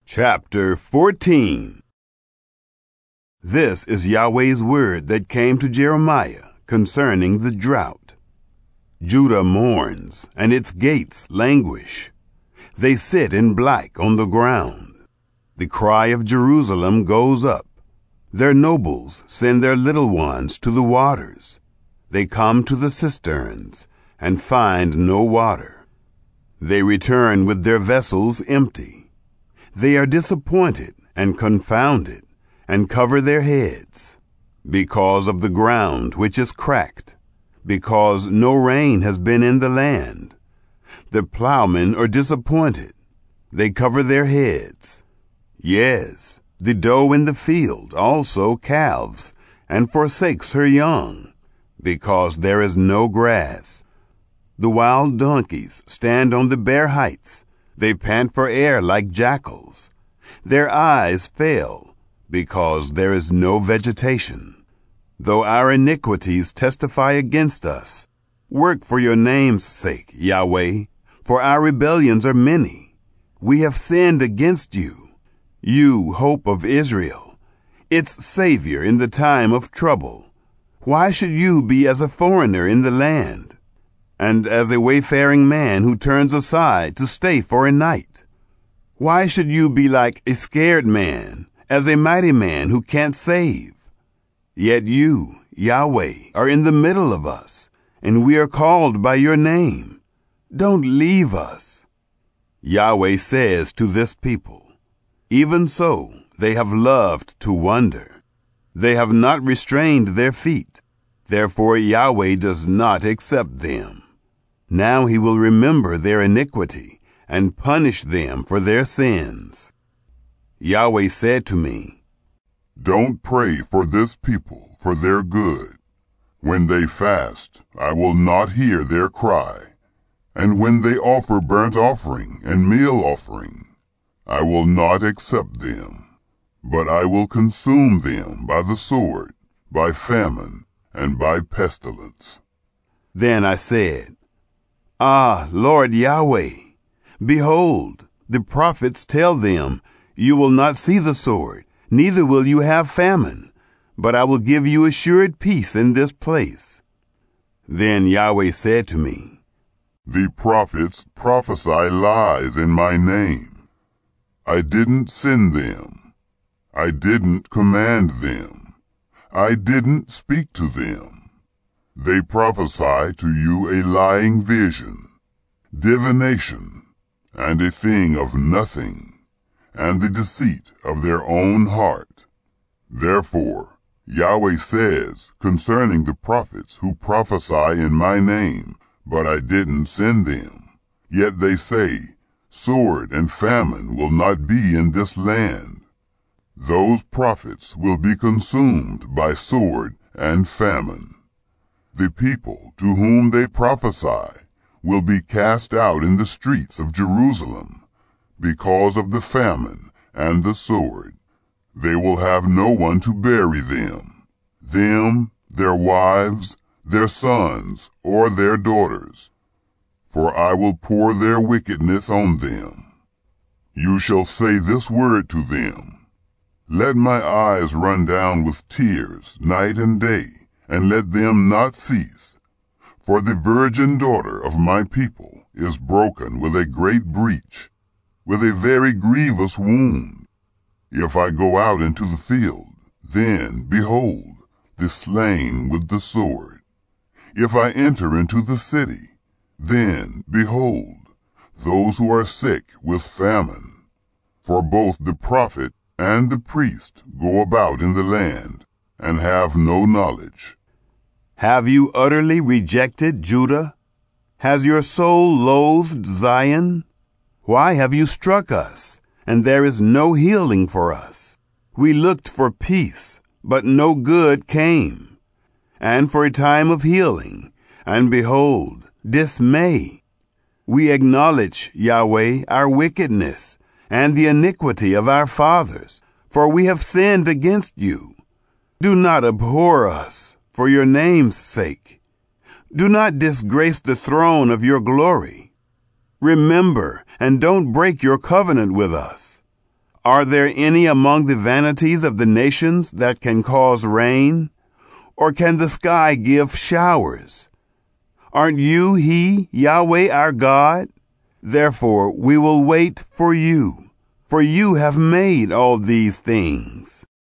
Chapter 14. This is Yahweh's word that came to Jeremiah concerning the drought. Judah mourns, and its gates languish. They sit in black on the ground. The cry of Jerusalem goes up. Their nobles send their little ones to the waters. They come to the cisterns and find no water. They return with their vessels empty. They are disappointed and confounded, and cover their heads, because of the ground which is cracked, because no rain has been in the land. The plowmen are disappointed. They cover their heads. Yes, the doe in the field also calves, and forsakes her young, because there is no grass. The wild donkeys stand on the bare heights. They pant for air like jackals. Their eyes fail, because there is no vegetation. Though our iniquities testify against us, work for your name's sake, Yahweh, for our rebellions are many. We have sinned against you, you hope of Israel, its Savior in the time of trouble. Why should you be as a foreigner in the land, and as a wayfaring man who turns aside to stay for a night? Why should you be like a scared man, as a mighty man who can't save? Yet you, Yahweh, are in the middle of us, and we are called by your name. Don't leave us. Yahweh says to this people, even so they have loved to wander. They have not restrained their feet. Therefore Yahweh does not accept them. Now he will remember their iniquity and punish them for their sins. Yahweh said to me, don't pray for this people for their good. When they fast, I will not hear their cry. And when they offer burnt offering and meal offering, I will not accept them. But I will consume them by the sword, by famine, and by pestilence. Then I said, Ah, Lord Yahweh, behold, the prophets tell them, you will not see the sword, neither will you have famine, but I will give you assured peace in this place. Then Yahweh said to me, the prophets prophesy lies in my name. I didn't send them. I didn't command them. I didn't speak to them. They prophesy to you a lying vision, divination, and a thing of nothing, and the deceit of their own heart. Therefore, Yahweh says concerning the prophets who prophesy in my name, but I didn't send them, yet they say, sword and famine will not be in this land. Those prophets will be consumed by sword and famine. The people to whom they prophesy will be cast out in the streets of Jerusalem because of the famine and the sword. They will have no one to bury them, their wives, their sons, or their daughters, for I will pour their wickedness on them. You shall say this word to them, let my eyes run down with tears night and day, and let them not cease. For the virgin daughter of my people is broken with a great breach, with a very grievous wound. If I go out into the field, then, behold, the slain with the sword. If I enter into the city, then, behold, those who are sick with famine. For both the prophet and the priest go about in the land, and have no knowledge. Have you utterly rejected Judah? Has your soul loathed Zion? Why have you struck us, and there is no healing for us? We looked for peace, but no good came, and for a time of healing, and behold, dismay. We acknowledge, Yahweh, our wickedness, and the iniquity of our fathers, for we have sinned against you. Do not abhor us, for your name's sake. Do not disgrace the throne of your glory. Remember, and don't break your covenant with us. Are there any among the vanities of the nations that can cause rain? Or can the sky give showers? Aren't you He, Yahweh our God? Therefore we will wait for you have made all these things.